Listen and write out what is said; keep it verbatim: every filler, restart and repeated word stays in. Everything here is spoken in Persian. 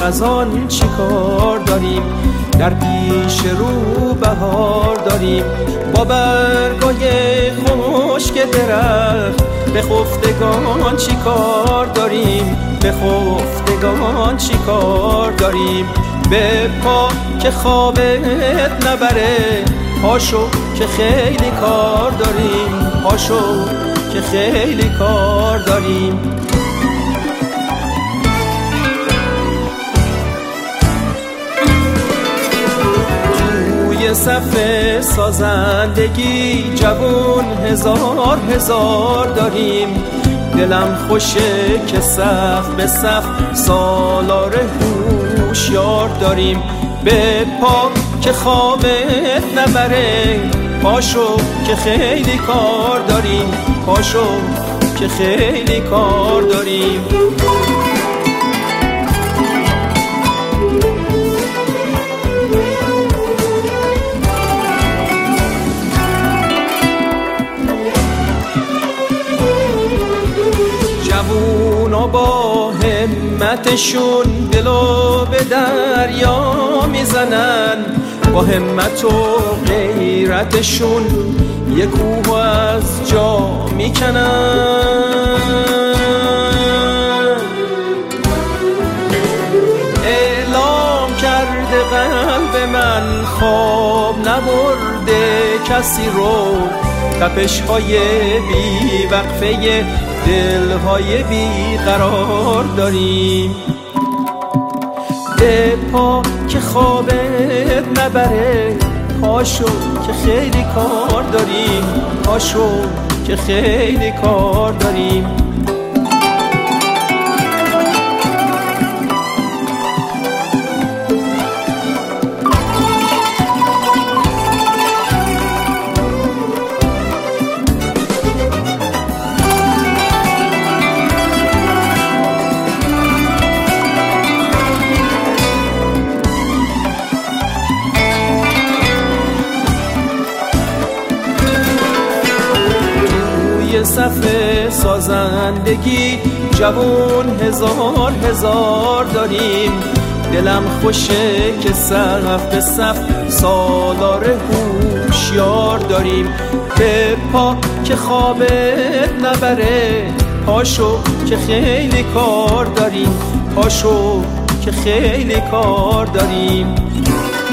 خزان چی کار داریم، در پیش رو بهار داریم. با برگای خشک درخت به خفتگان چی کار داریم، به خفتگان چی کار داریم. به پا که خوابت نبره، پاشو که خیلی کار داریم، پاشو که خیلی کار داریم. توی صف سازندگی جوون هزار هزار داریم. دلم خوشه که صف به صف سالار هوشیار داریم. به پا که خوابت نبره، پاشو که خیلی کار داریم، پاشو که خیلی کار داریم. جوونا با همتشون دلو به دریا میزنن، با همت و غیرتشون یک کوه از جا میکنن. اعلام کرده قلب من خواب نبرده کسی رو، تپش های بی وقفه دلهای بی قرار داریم. به پا که خوابت نبره، پاشو که خیلی کار داریم، پاشو که خیلی کار داریم. صف سازندگی جوون هزار هزار داریم. دلم خوشه که صف به صف سالار هوشیار داریم. به پا که خوابت نبره، پاشو که خیلی کار داریم، پاشو که خیلی کار داریم.